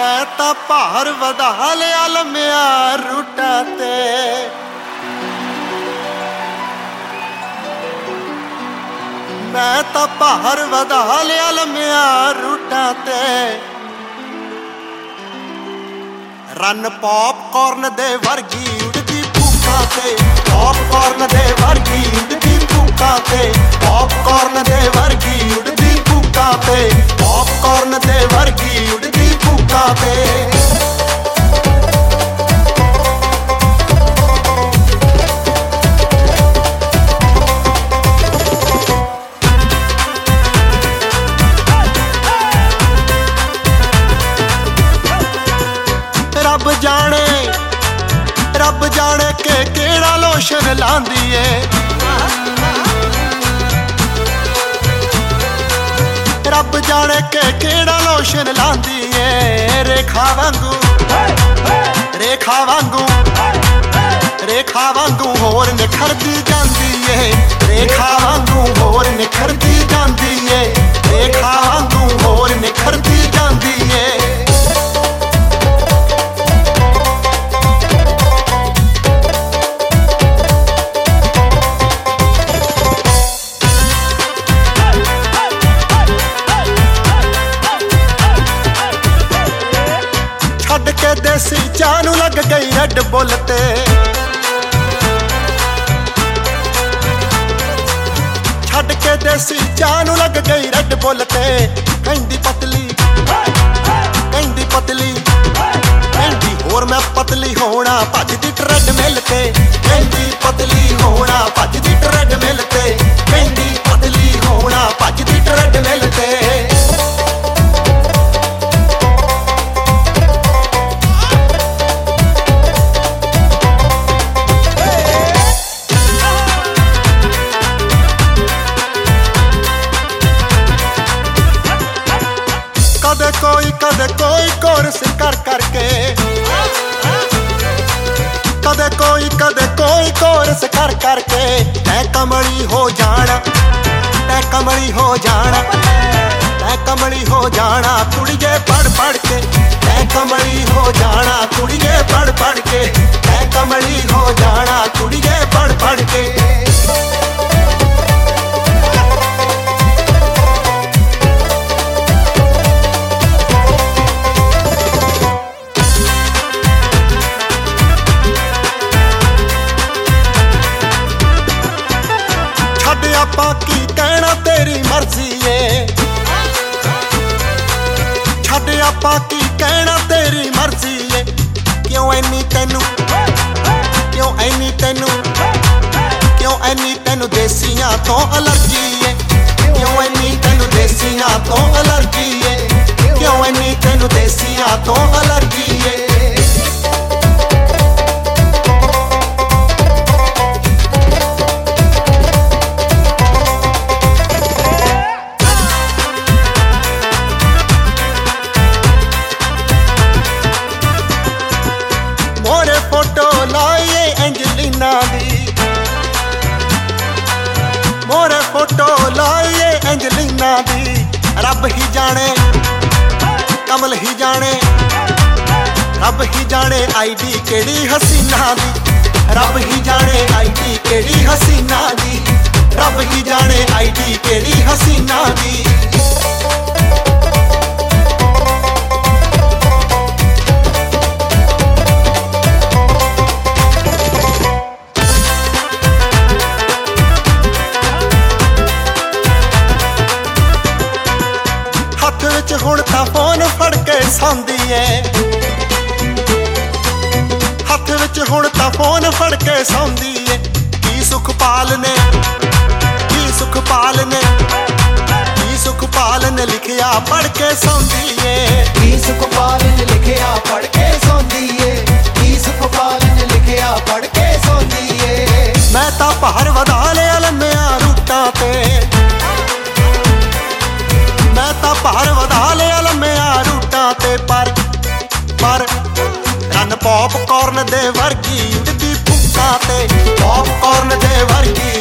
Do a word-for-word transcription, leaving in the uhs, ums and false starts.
मैं ਤਾਂ ਭਾਰ ਵਧਾ ਲਿਆ ਲੰਮਿਆਂ ਰੂਟਾਂ ਤੇ ਮੈਂ ਤਾਂ ਭਾਰ ਵਧਾ ਲਿਆ ਲੰਮਿਆਂ ਰੂਟਾਂ ਤੇ ਰਨ ਪੌਪਕਾਰਨ ਦੇ ਵਰਗੀ ਉੜਦੀ ਭੂਕਾਂ ਤੇ ਪੌਪਕਾਰਨ ਦੇ ਵਰਗੀ ਉੜਦੀ ਭੂਕਾਂ ਤੇ ਪੌਪਕਾਰਨ ਦੇ ਵਰਗੀ ਉੜਦੀ ਭੂਕਾਂ ਤੇ ਪੌਪਕਾਰਨ ਦੇ ਵਰਗੀ ਉੜਦੀ ਭੂਕਾਂ ਤੇ रब जाने रब जाने के केड़ा लोशन लांदी है रब जाने के केड़ा लोशन लांदी है रेखा वांगू रेखा वांगू रेखा वांगू होर निखरदी जांदी है रेखा वांगू होर निखरदी जांदी है रेखा वांगू होर निखरदी जांदी है के देसी जानू लग गई रेड बुल ते छड़ के देसी जानू लग गई रेड बुल ते कहंदी पतली कहंदी पतली कहंदी होर मैं पतली होना भजदी ट्रेडमिल ते कहंदी पतली होना भजदी ट्रेडमिल ते कहंदी पतली होना भजदी ट्रेडमिल ते कदे कोई कदे कोई कोर्स कर करके कदे कोई कदे कोई कोर्स कर करके तै कमली हो जाना तै कमली हो जाना तै कमली हो जाना कुड़िए पढ़ पढ़ के तै कमली हो जाना कुड़िए पढ़ पढ़ के तै कमली हो जाना कुड़िए पढ़ पढ़ के बाकी कहना तेरी मर्जी है छड़ आपा की कहना तेरी मर्जी है क्यों ऐनी तेनू क्यों ऐनी तेनू क्यों ऐनी तेनू देसियां तो एलर्जी है क्यों ऐनी तेनू देसियां तो एलर्जी है क्यों ऐनी तेनू देसियां तो एलर्जी है मोरे फोटो लाइए एंजलिना दी मोरे फोटो लाइए एंजलिना दी रब ही जाने कमल ही जाने रब ही जाने आईडी केड़ी हसीना दी रब ही जाने आईडी केड़ी हसीना दी रब ही जाने आईडी केड़ी हसीना दी हथ विच हुण तां फोन फड़ के सौंदी है हथ विच हुण तां फोन फड़ के सौंदी है की सुखपाल ने की सुखपाल ने की सुखपाल ने लिखिया पढ़ के सौंदी है की सुखपाल ने लिखिया पढ़ के सौंदी है की सुखपाल ने लिखिया पढ़ के सौंदी है मैं तां भार वधा लिया लम्मियां रूटां ते मैं तां भार वधा लिया लम्मियां रूटां ते पर पर रन पॉपकार्न दे वर्गी उड़दी भुक्कां ते पॉपकार्न दे वर्गी